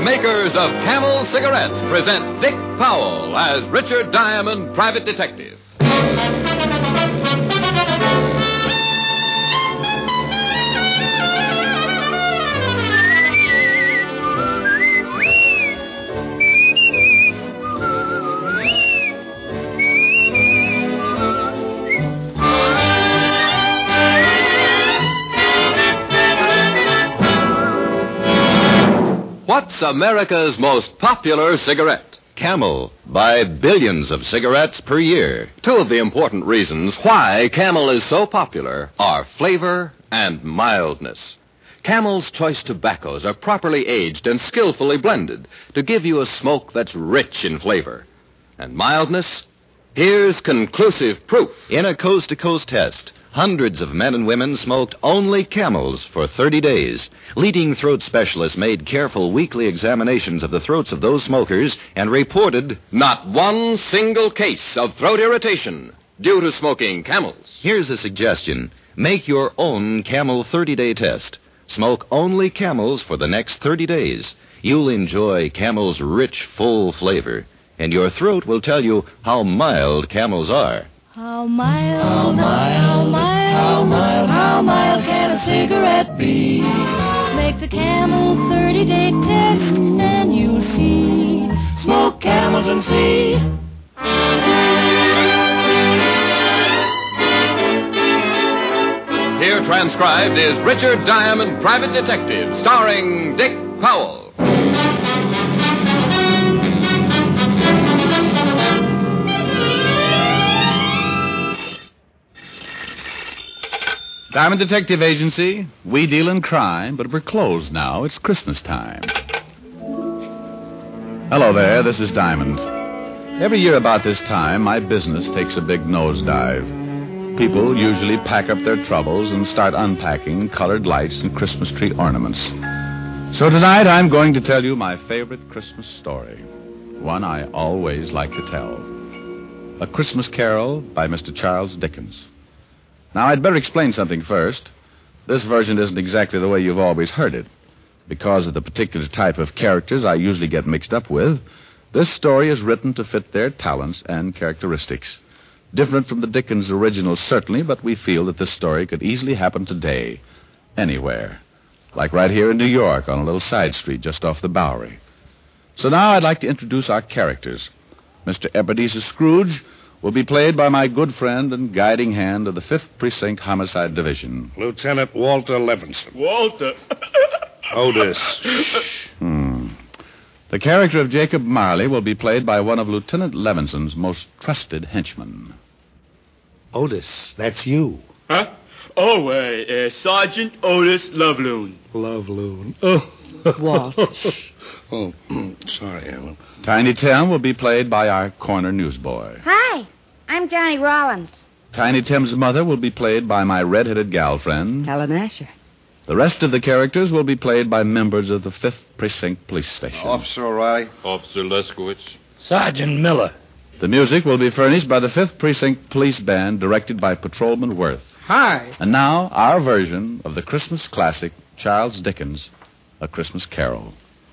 makers of Camel cigarettes, present Dick Powell as Richard Diamond, private detective. What's America's most popular cigarette? Camel. Buy billions of cigarettes per year. Two of the important reasons why Camel is so popular are flavor and mildness. Camel's choice tobaccos are properly aged and skillfully blended to give you a smoke that's rich in flavor. And mildness? Here's conclusive proof. In a coast-to-coast test, hundreds of men and women smoked only Camels for 30 days. Leading throat specialists made careful weekly examinations of the throats of those smokers and reported not one single case of throat irritation due to smoking Camels. Here's a suggestion. Make your own Camel 30-day test. Smoke only Camels for the next 30 days. You'll enjoy Camel's rich, full flavor. And your throat will tell you how mild Camels are. How mild, how mild, how mild, how mild, how mild can a cigarette be? Make the Camel 30-day test and you'll see. Smoke Camels and see. Here transcribed is Richard Diamond, private detective, starring Dick Powell. Diamond Detective Agency. We deal in crime, but we're closed now. It's Christmas time. Hello there, this is Diamond. Every year about this time, my business takes a big nosedive. People usually pack up their troubles and start unpacking colored lights and Christmas tree ornaments. So tonight, I'm going to tell you my favorite Christmas story. One I always like to tell. A Christmas Carol by Mr. Charles Dickens. Now, I'd better explain something first. This version isn't exactly the way you've always heard it. Because of the particular type of characters I usually get mixed up with, this story is written to fit their talents and characteristics. Different from the Dickens original, certainly, but we feel that this story could easily happen today, anywhere. Like right here in New York on a little side street just off the Bowery. So now I'd like to introduce our characters. Mr. Ebenezer Scrooge will be played by my good friend and guiding hand of the 5th Precinct Homicide Division. Lieutenant Walter Levinson. Walter. Otis. The character of Jacob Marley will be played by one of Lieutenant Levinson's most trusted henchmen. Otis, that's you. Huh? Oh, Sergeant Otis Loveloon. Loveloon. Oh. Walt. Oh, sorry, Ellen. Tiny Tim will be played by our corner newsboy. Hi, I'm Johnny Rollins. Tiny Tim's mother will be played by my red-headed gal friend, Helen Asher. The rest of the characters will be played by members of the 5th Precinct Police Station. Officer O'Reilly. Officer Leskowitz. Sergeant Miller. The music will be furnished by the 5th Precinct Police Band, directed by Patrolman Worth. Hi. And now, our version of the Christmas classic, Charles Dickens' A Christmas Carol.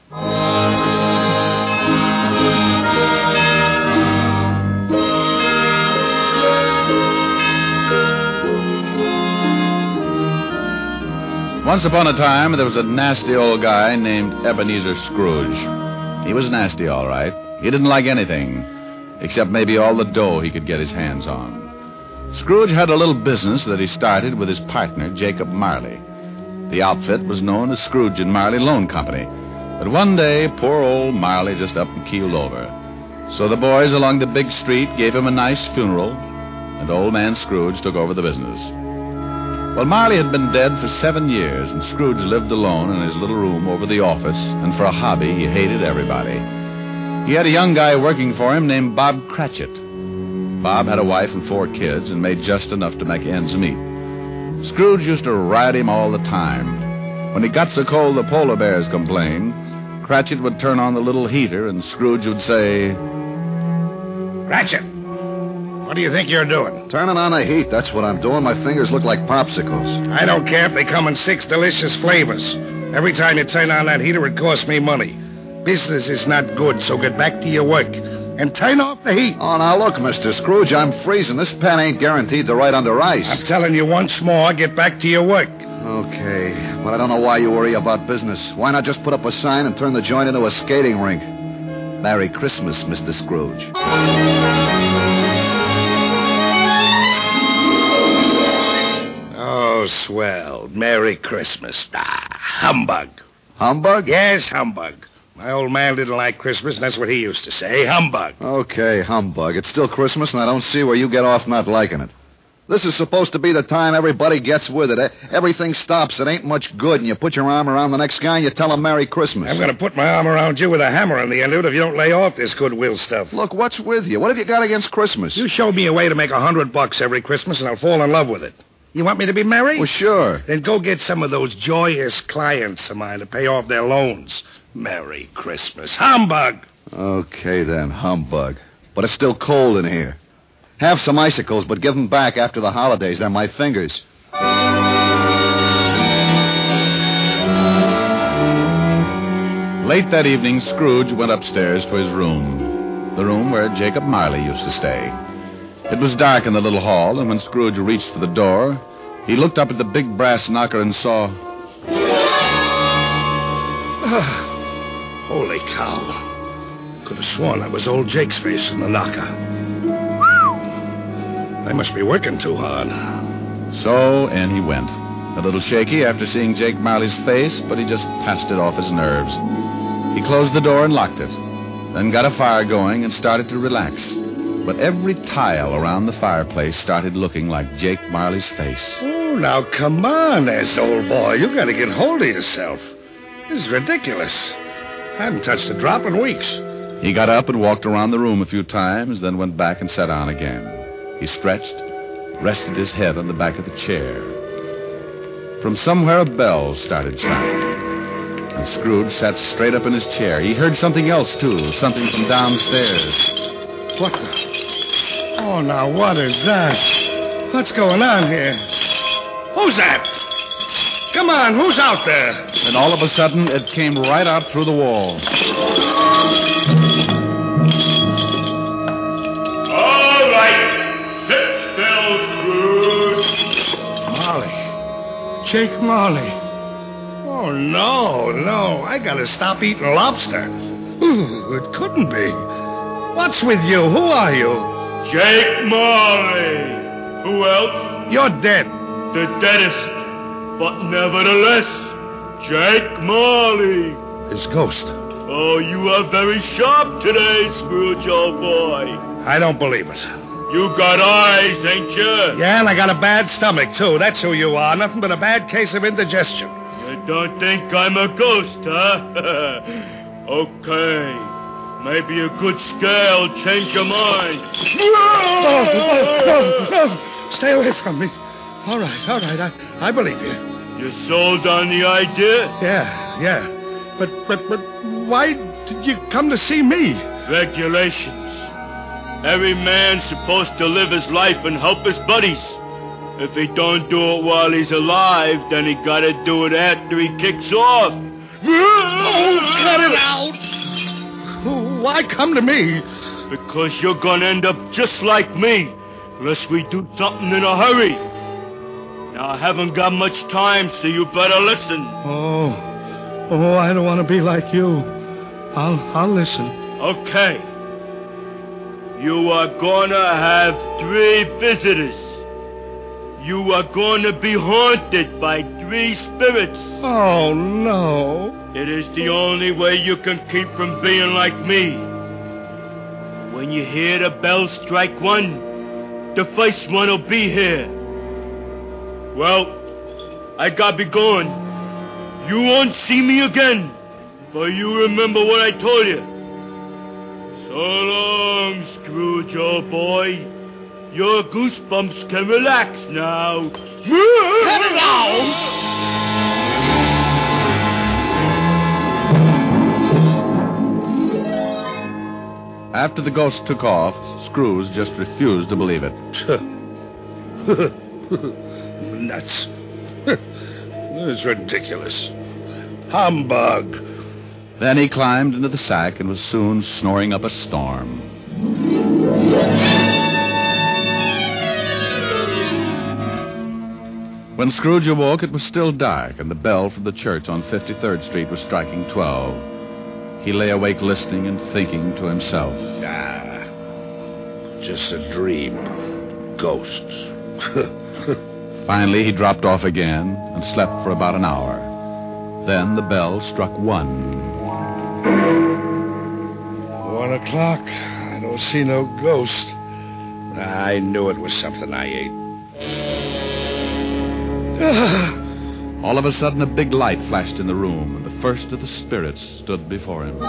Once upon a time, there was a nasty old guy named Ebenezer Scrooge. He was nasty, all right. He didn't like anything, except maybe all the dough he could get his hands on. Scrooge had a little business that he started with his partner, Jacob Marley. The outfit was known as Scrooge and Marley Loan Company. But one day, poor old Marley just up and keeled over. So the boys along the big street gave him a nice funeral, and old man Scrooge took over the business. Well, Marley had been dead for 7 years, and Scrooge lived alone in his little room over the office, and for a hobby, he hated everybody. He had a young guy working for him named Bob Cratchit. Bob had a wife and 4 kids and made just enough to make ends meet. Scrooge used to ride him all the time. When he got so cold the polar bears complained, Cratchit would turn on the little heater, and Scrooge would say, Cratchit, what do you think you're doing? Turning on the heat, that's what I'm doing. My fingers look like popsicles. I don't care if they come in 6 delicious flavors. Every time you turn on that heater, it costs me money. Business is not good, so get back to your work. And turn off the heat. Oh, now look, Mr. Scrooge, I'm freezing. This pen ain't guaranteed to write under ice. I'm telling you once more, get back to your work. Okay, but I don't know why you worry about business. Why not just put up a sign and turn the joint into a skating rink? Merry Christmas, Mr. Scrooge. Oh, swell. Merry Christmas. Ah, humbug. Humbug? Yes, humbug. My old man didn't like Christmas, and that's what he used to say. Humbug. Okay, humbug. It's still Christmas, and I don't see where you get off not liking it. This is supposed to be the time everybody gets with it. Everything stops. It ain't much good, and you put your arm around the next guy and you tell him Merry Christmas. I'm going to put my arm around you with a hammer on the end of it if you don't lay off this goodwill stuff. Look, what's with you? What have you got against Christmas? You show me a way to make $100 every Christmas, and I'll fall in love with it. You want me to be merry? Well, sure. Then go get some of those joyous clients of mine to pay off their loans. Merry Christmas. Humbug! Okay, then, humbug. But it's still cold in here. Have some icicles, but give them back after the holidays. They're my fingers. Late that evening, Scrooge went upstairs to his room, the room where Jacob Marley used to stay. It was dark in the little hall, and when Scrooge reached for the door, he looked up at the big brass knocker and saw... Holy cow. Could have sworn that was old Jake's face in the knocker. They must be working too hard. So in he went. A little shaky after seeing Jake Marley's face, but he just passed it off his nerves. He closed the door and locked it, then got a fire going and started to relax. But every tile around the fireplace started looking like Jake Marley's face. Oh, now come on, old boy. You got to get hold of yourself. This is ridiculous. I haven't touched a drop in weeks. He got up and walked around the room a few times, then went back and sat down again. He stretched, rested his head on the back of the chair. From somewhere a bell started chiming, and Scrooge sat straight up in his chair. He heard something else, too, something from downstairs. What the... Oh, now, what is that? What's going on here? Who's that? Come on, who's out there? And all of a sudden, it came right out through the wall. All right. Sit still, Scrooge. Marley. Jake Marley. Oh, no. I gotta stop eating lobster. Ooh, it couldn't be. What's with you? Who are you? Jake Marley. Who else? You're dead. The deadest. But nevertheless, Jake Marley. His ghost. Oh, you are very sharp today, Scrooge, old boy. I don't believe it. You got eyes, ain't you? Yeah, and I got a bad stomach, too. That's who you are. Nothing but a bad case of indigestion. You don't think I'm a ghost, huh? Okay. Maybe a good scale change your mind. No. Stay away from me. All right. I believe you. You sold on the idea? Yeah. But why did you come to see me? Regulations. Every man's supposed to live his life and help his buddies. If he don't do it while he's alive, then he gotta do it after he kicks off. Oh, cut it out! Why come to me? Because you're gonna end up just like me, unless we do something in a hurry. Now, I haven't got much time, so you better listen. Oh, I don't want to be like you. I'll listen. Okay. You are gonna have 3 visitors. You are gonna be haunted by 3 spirits. Oh, no. It is the only way you can keep from being like me. When you hear the bell strike 1, the first one will be here. Well, I gotta be going. You won't see me again, but you remember what I told you. So long, Scrooge, old boy. Your goosebumps can relax now. Cut it out! After the ghost took off, Scrooge just refused to believe it. Nuts. It's ridiculous. Humbug. Then he climbed into the sack and was soon snoring up a storm. When Scrooge awoke, it was still dark, and the bell from the church on 53rd Street was striking 12. He lay awake listening and thinking to himself. Just a dream. Ghosts. Finally, he dropped off again and slept for about an hour. Then the bell struck 1. 1 o'clock. I don't see no ghost. I knew it was something I ate. All of a sudden, a big light flashed in the room, and the first of the spirits stood before him.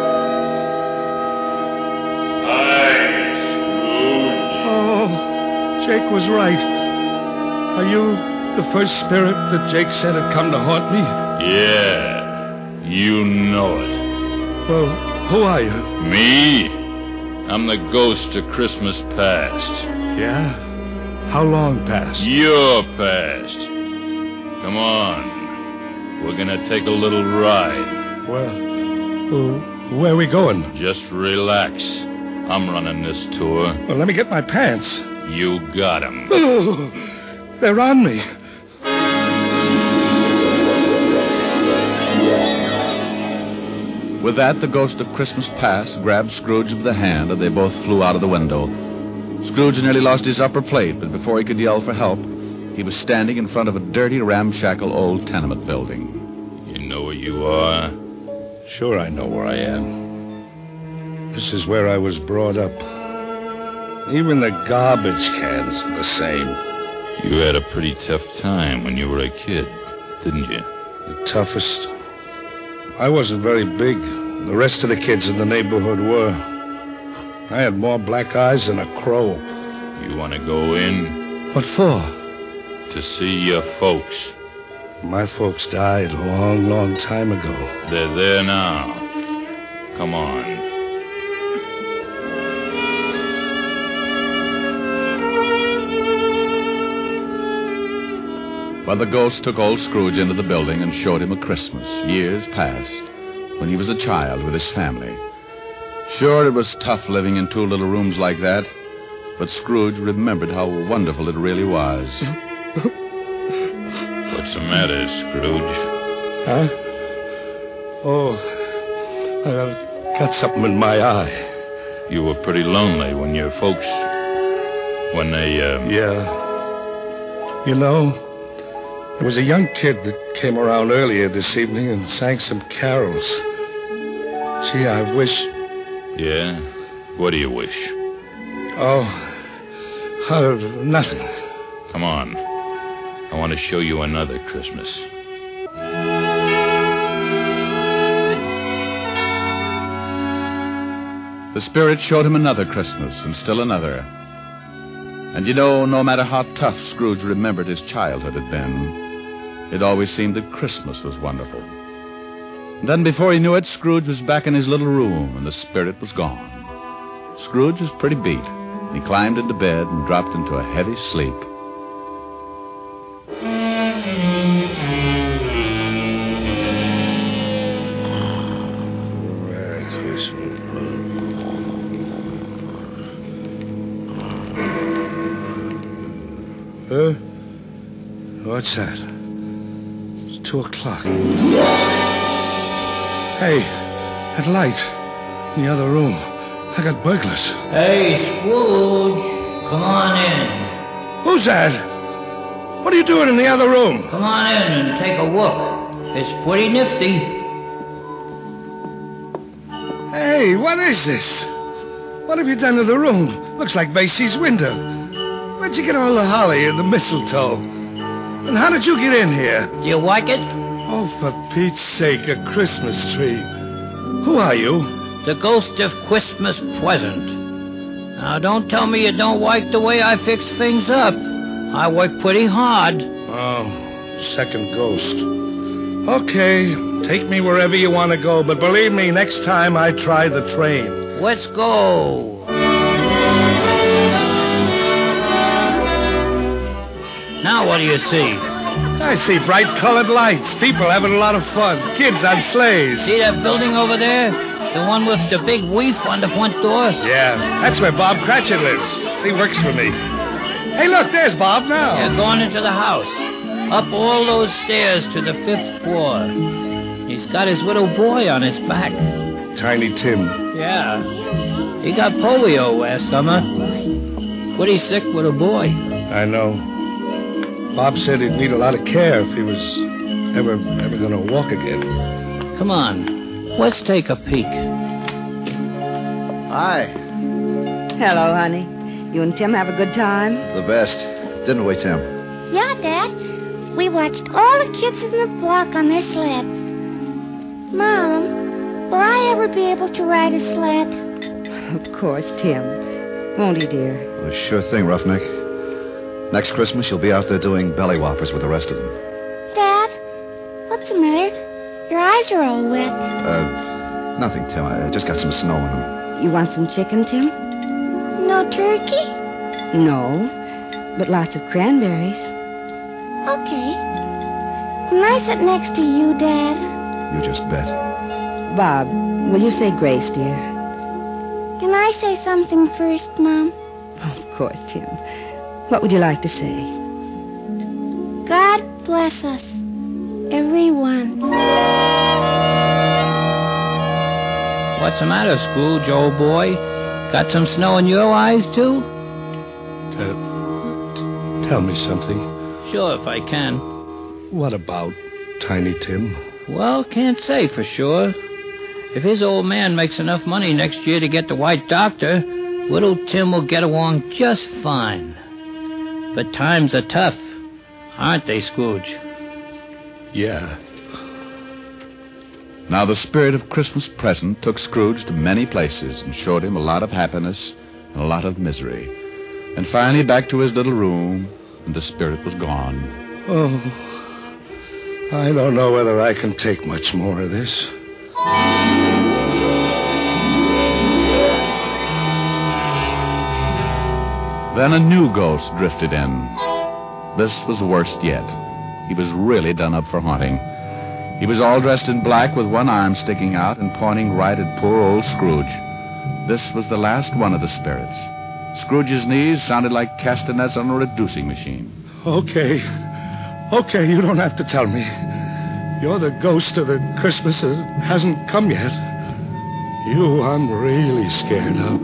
Oh, Jake was right. Are you the first spirit that Jake said had come to haunt me? Yeah, you know it. Well, who are you? Me? I'm the ghost of Christmas past. Yeah? How long past? Your past. Come on. We're gonna take a little ride. Well, where are we going? Just relax. I'm running this tour. Well, let me get my pants. You got 'em. Oh, they're on me. With that, the ghost of Christmas past grabbed Scrooge by the hand, and they both flew out of the window. Scrooge nearly lost his upper plate, but before he could yell for help, he was standing in front of a dirty, ramshackle old tenement building. You know where you are? Sure, I know where I am. This is where I was brought up. Even the garbage cans are the same. You had a pretty tough time when you were a kid, didn't you? The toughest? I wasn't very big. The rest of the kids in the neighborhood were. I had more black eyes than a crow. You want to go in? What for? To see your folks. My folks died a long, long time ago. They're there now. Come on. Well, the ghost took old Scrooge into the building and showed him a Christmas, years past, when he was a child with his family. Sure, it was tough living in 2 little rooms like that, but Scrooge remembered how wonderful it really was. What's the matter, Scrooge? Huh? Oh, I've got something in my eye. You were pretty lonely when your folks... When they, Yeah. You know, there was a young kid that came around earlier this evening and sang some carols. Gee, I wish... Yeah? What do you wish? Oh, nothing. Come on. I want to show you another Christmas. The spirit showed him another Christmas, and still another. And you know, no matter how tough Scrooge remembered his childhood had been, it always seemed that Christmas was wonderful. And then before he knew it, Scrooge was back in his little room, and the spirit was gone. Scrooge was pretty beat. He climbed into bed and dropped into a heavy sleep. Merry Christmas. What's that? It's 2 o'clock. Hey, that light in the other room. I got burglars. Hey, Scrooge, come on in. Who's that? What are you doing in the other room? Come on in and take a look. It's pretty nifty. Hey, what is this? What have you done to the room? Looks like Macy's window. Where'd you get all the holly and the mistletoe? And how did you get in here? Do you like it? Oh, for Pete's sake, a Christmas tree. Who are you? The ghost of Christmas present. Now, don't tell me you don't like the way I fix things up. I work pretty hard. Oh, second ghost. Okay, take me wherever you want to go, but believe me, next time I try the train. Let's go. Now what do you see? I see bright colored lights. People having a lot of fun. Kids on sleighs. See that building over there? The one with the big wreath on the front door? Yeah, that's where Bob Cratchit lives. He works for me. Hey, look, there's Bob now. Yeah, going into the house. Up all those stairs to the 5th floor. He's got his little boy on his back. Tiny Tim. Yeah. He got polio last summer. Pretty sick little boy. I know. Bob said he'd need a lot of care if he was ever going to walk again. Come on. Let's take a peek. Hi. Hello, honey. You and Tim have a good time? The best. Didn't we, Tim? Yeah, Dad. We watched all the kids in the block on their sleds. Mom, will I ever be able to ride a sled? Of course, Tim. Won't he, dear? Well, sure thing, Roughneck. Next Christmas, you'll be out there doing belly whoppers with the rest of them. Dad, what's the matter? Your eyes are all wet. Nothing, Tim. I just got some snow in them. You want some chicken, Tim? No turkey? No, but lots of cranberries. Okay. Can I sit next to you, Dad? You just bet. Bob, will you say grace, dear? Can I say something first, Mom? Of course, Tim. What would you like to say? God bless us, everyone. What's the matter, Scrooge, old boy? Got some snow in your eyes, too? Tell me something. Sure, if I can. What about Tiny Tim? Well, can't say for sure. If his old man makes enough money next year to get the white doctor, little Tim will get along just fine. But times are tough, aren't they, Scrooge? Yeah. Now, the spirit of Christmas present took Scrooge to many places and showed him a lot of happiness and a lot of misery. And finally back to his little room, and the spirit was gone. Oh, I don't know whether I can take much more of this. Then a new ghost drifted in. This was worst yet. He was really done up for haunting. He was all dressed in black with one arm sticking out and pointing right at poor old Scrooge. This was the last one of the spirits. Scrooge's knees sounded like castanets on a reducing machine. Okay, you don't have to tell me. You're the ghost of the Christmas that hasn't come yet. You I'm really scared of.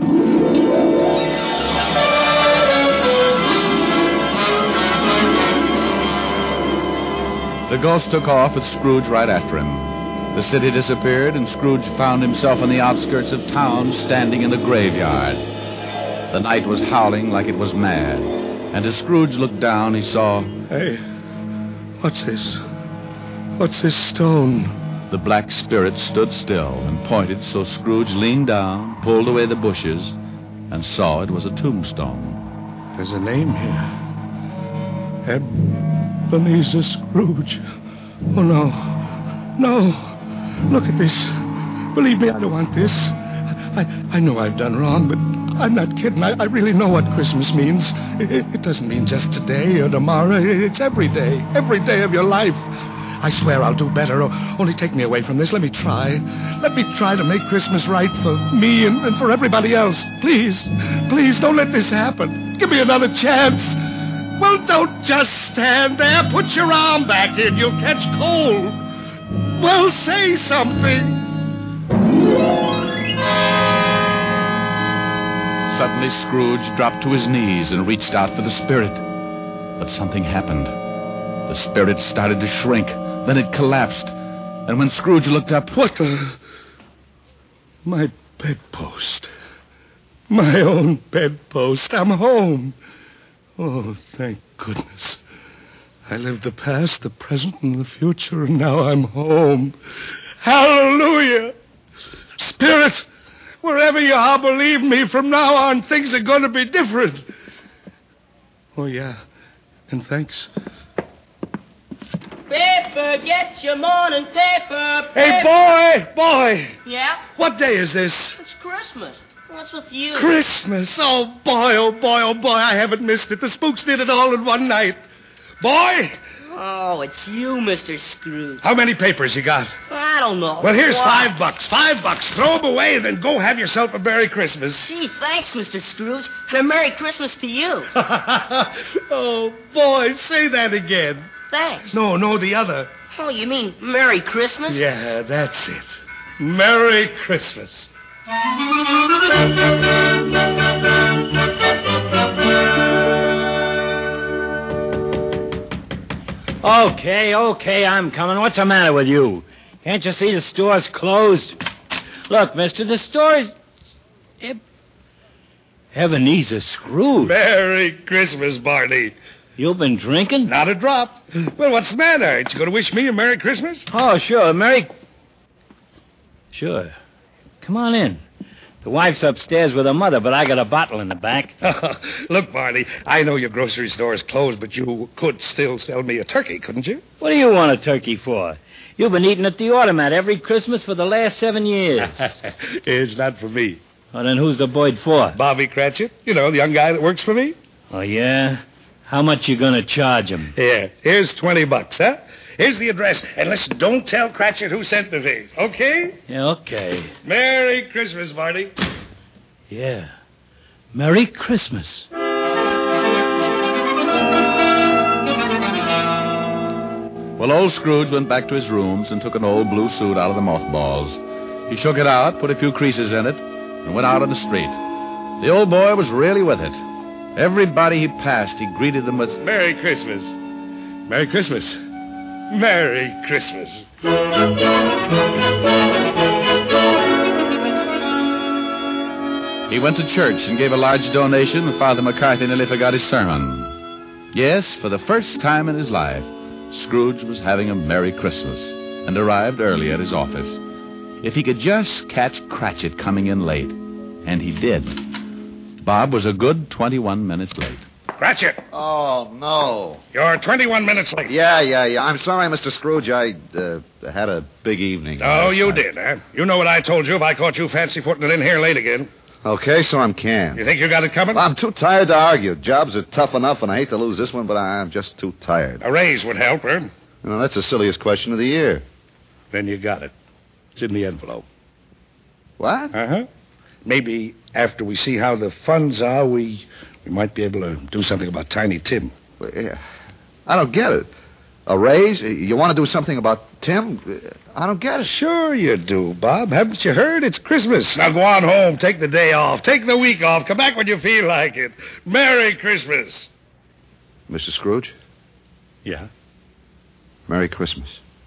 The ghost took off with Scrooge right after him. The city disappeared, and Scrooge found himself on the outskirts of town, standing in the graveyard. The night was howling like it was mad, and as Scrooge looked down, he saw... Hey, what's this? What's this stone? The black spirit stood still and pointed, so Scrooge leaned down, pulled away the bushes, and saw it was a tombstone. There's a name here. Ebenezer Scrooge. Oh, no. No. Look at this. Believe me, I don't want this. I know I've done wrong, but I'm not kidding. I really know what Christmas means. It doesn't mean just today or tomorrow. It's every day of your life. I swear I'll do better. Only take me away from this. Let me try. Let me try to make Christmas right for me and for everybody else. Please, please, don't let this happen. Give me another chance. Well, don't just stand there. Put your arm back in. You'll catch cold. Well, say something. Suddenly, Scrooge dropped to his knees and reached out for the spirit. But something happened. The spirit started to shrink. Then it collapsed. And when Scrooge looked up... What the... My bedpost. My own bedpost. I'm home. Oh, thank goodness. I lived the past, the present, and the future, and now I'm home. Hallelujah! Spirit, wherever you are, believe me, from now on, things are going to be different. Oh, yeah. And thanks. Paper, get your morning paper. Hey, boy! Yeah? What day is this? It's Christmas. What's with you? Christmas. Oh, boy, I haven't missed it. The spooks did it all in one night. Boy, Oh, it's you, Mr. Scrooge. How many papers you got? I don't know. Well, here's What? $5. $5. Throw them away, then go have yourself a Merry Christmas. Gee, thanks, Mr. Scrooge. And a Merry Christmas to you. Oh, boy, say that again. Thanks. No, the other. Oh, you mean Merry Christmas? Yeah, that's it. Merry Christmas. Okay, I'm coming. What's the matter with you? Can't you see the store's closed? Look, mister, the store's... Ebenezer Scrooge. Merry Christmas, Barney. You've been drinking? Not a drop. Well, what's the matter? Ain't you going to wish me a Merry Christmas? Oh, sure, Sure. Come on in. The wife's upstairs with her mother, but I got a bottle in the back. Look, Barney, I know your grocery store is closed, but you could still sell me a turkey, couldn't you? What do you want a turkey for? You've been eating at the automat every Christmas for the last 7 years. It's not for me. Well, then who's the bird for? Bobby Cratchit. You know, the young guy that works for me. Oh, yeah? How much you gonna charge him? Yeah, here's $20, huh? Here's the address. And listen, don't tell Cratchit who sent the thing, okay? Yeah, okay. Merry Christmas, Barney. Yeah. Merry Christmas. Well, old Scrooge went back to his rooms and took an old blue suit out of the mothballs. He shook it out, put a few creases in it, and went out on the street. The old boy was really with it. Everybody he passed, he greeted them with... Merry Christmas. Merry Christmas. Merry Christmas. He went to church and gave a large donation, and Father McCarthy nearly forgot his sermon. Yes, for the first time in his life, Scrooge was having a Merry Christmas and arrived early at his office. If he could just catch Cratchit coming in late, and he did. Bob was a good 21 minutes late. Cratchit. Oh, no. You're 21 minutes late. Yeah. I'm sorry, Mr. Scrooge. I had a big evening. Oh, you did, huh? You know what I told you if I caught you fancy-footing it in here late again. Okay, so I'm canned. You think you got it coming? I'm too tired to argue. Jobs are tough enough, and I hate to lose this one, but I'm just too tired. A raise would help, huh? Well, that's the silliest question of the year. Then you got it. It's in the envelope. What? Uh-huh. Maybe after we see how the funds are, we might be able to do something about Tiny Tim. Well, yeah. I don't get it. A raise? You want to do something about Tim? I don't get it. Sure you do, Bob. Haven't you heard? It's Christmas. Now go on home. Take the day off. Take the week off. Come back when you feel like it. Merry Christmas. Mr. Scrooge? Yeah? Merry Christmas.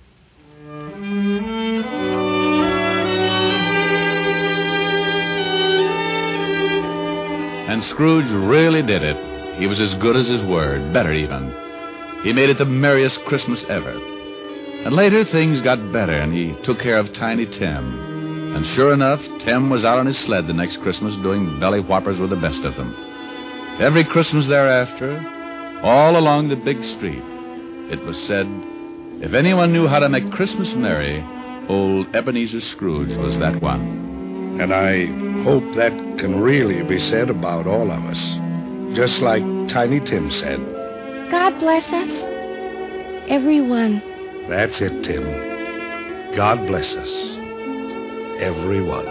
And Scrooge really did it. He was as good as his word, better even. He made it the merriest Christmas ever. And later, things got better, and he took care of Tiny Tim. And sure enough, Tim was out on his sled the next Christmas doing belly whoppers with the best of them. Every Christmas thereafter, all along the big street, it was said, if anyone knew how to make Christmas merry, old Ebenezer Scrooge was that one. And I hope that can really be said about all of us. Just like Tiny Tim said. God bless us, everyone. That's it, Tim. God bless us, everyone.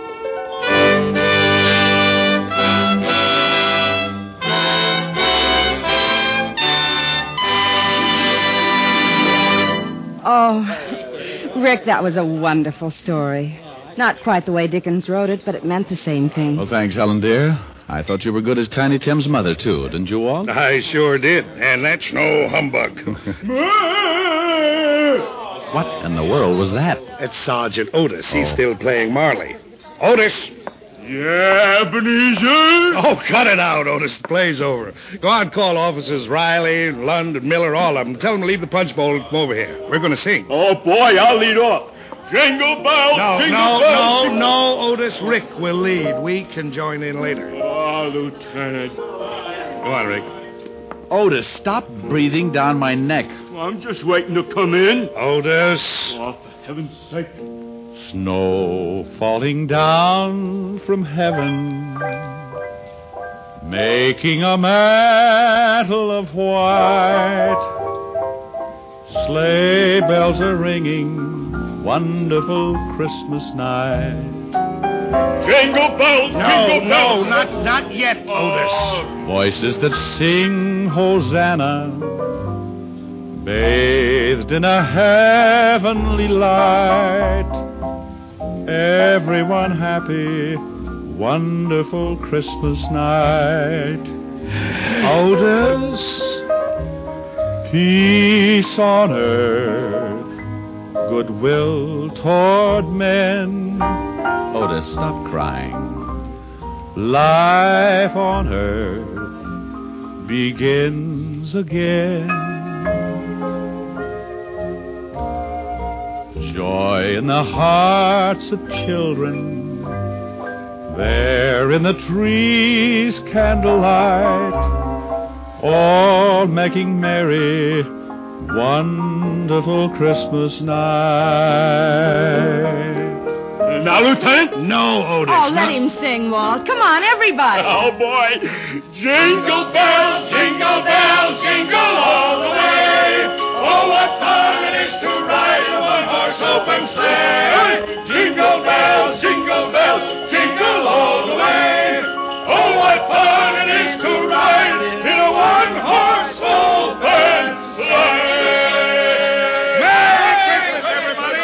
Oh, Rick, that was a wonderful story. Not quite the way Dickens wrote it, but it meant the same thing. Well, thanks, Helen, dear. I thought you were good as Tiny Tim's mother, too, didn't you, Walt? I sure did, and that's no humbug. What in the world was that? It's Sergeant Otis. He's still playing Marley. Otis! Yeah, Ebenezer? Oh, cut it out, Otis. The play's over. Go on, call officers Riley, Lund, and Miller, all of them. Tell them to leave the punch bowl and come over here. We're going to sing. Oh, boy, I'll lead off. Jingle bells, jingle bells. No, Otis. Rick will lead. We can join in later. Oh, Lieutenant. Go on, Rick. Otis, stop breathing down my neck. I'm just waiting to come in. Otis. Oh, for heaven's sake. Snow falling down from heaven, making a mantle of white. Sleigh bells are ringing, wonderful Christmas night. Jingle bells, jingle bells. Not yet, Otis. Voices that sing Hosanna, bathed in a heavenly light. Everyone happy, wonderful Christmas night. Otis, peace on earth, goodwill toward men. Otis, stop crying. Life on earth begins again. Joy in the hearts of children, there in the trees candlelight, all making merry, wonderful Christmas night. Now, Lieutenant? No, Otis. Oh, let him sing, Walt. Come on, everybody. Oh, boy. Jingle bells, jingle bells, jingle all the way. Oh, what fun it is to ride in a one-horse open sleigh. Jingle bells, jingle all the way. Oh, what fun it is to ride in a one-horse open sleigh. Merry Christmas, everybody.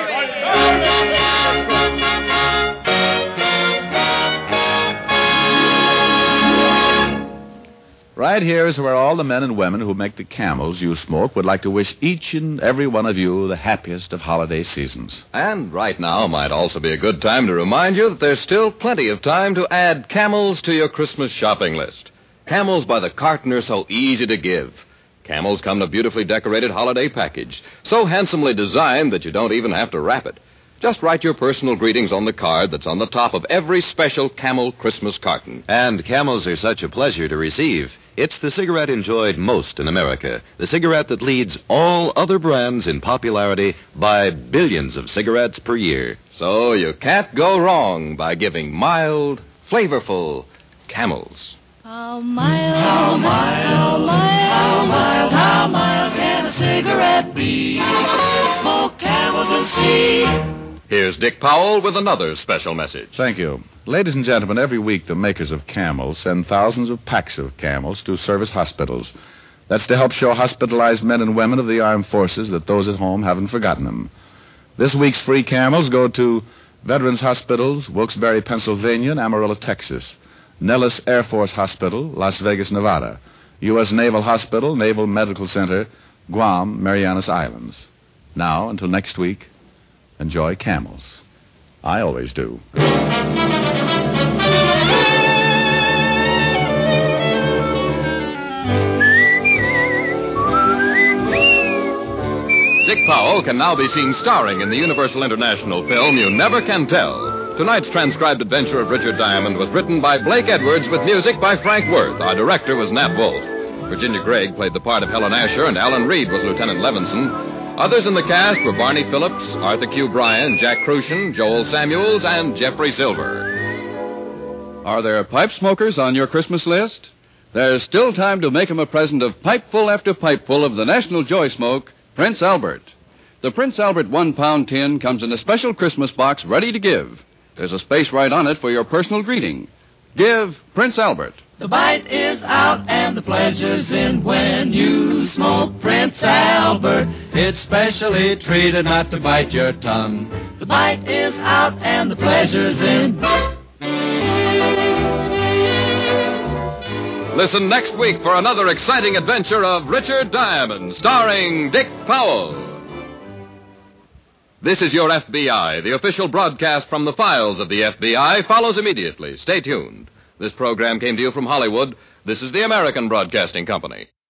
Right here is where all the men and women who make the camels you smoke would like to wish each and every one of you the happiest of holiday seasons. And right now might also be a good time to remind you that there's still plenty of time to add Camels to your Christmas shopping list. Camels by the carton are so easy to give. Camels come in a beautifully decorated holiday package, so handsomely designed that you don't even have to wrap it. Just write your personal greetings on the card that's on the top of every special Camel Christmas carton. And Camels are such a pleasure to receive. It's the cigarette enjoyed most in America, the cigarette that leads all other brands in popularity by billions of cigarettes per year. So you can't go wrong by giving mild, flavorful Camels. How mild, how mild, how mild, how mild can a cigarette be? Smoke Camels and see. Here's Dick Powell with another special message. Thank you. Ladies and gentlemen, every week the makers of Camels send thousands of packs of Camels to service hospitals. That's to help show hospitalized men and women of the armed forces that those at home haven't forgotten them. This week's free Camels go to Veterans Hospitals, Wilkes-Barre, Pennsylvania, and Amarillo, Texas. Nellis Air Force Hospital, Las Vegas, Nevada. U.S. Naval Hospital, Naval Medical Center, Guam, Marianas Islands. Now, until next week, enjoy Camels. I always do. Dick Powell can now be seen starring in the Universal International film You Never Can Tell. Tonight's transcribed adventure of Richard Diamond was written by Blake Edwards with music by Frank Worth. Our director was Nat Wolf. Virginia Gregg played the part of Helen Asher, and Alan Reed was Lieutenant Levinson. Others in the cast were Barney Phillips, Arthur Q. Bryan, Jack Crucian, Joel Samuels, and Jeffrey Silver. Are there pipe smokers on your Christmas list? There's still time to make them a present of pipeful after pipeful of the National Joy Smoke, Prince Albert. The Prince Albert 1-pound tin comes in a special Christmas box ready to give. There's a space right on it for your personal greeting. Give Prince Albert. The bite is out and the pleasure's in when you smoke Prince Albert. It's specially treated not to bite your tongue. The bite is out and the pleasure's in. Listen next week for another exciting adventure of Richard Diamond, starring Dick Powell. This is Your FBI. The official broadcast from the files of the FBI follows immediately. Stay tuned. This program came to you from Hollywood. This is the American Broadcasting Company.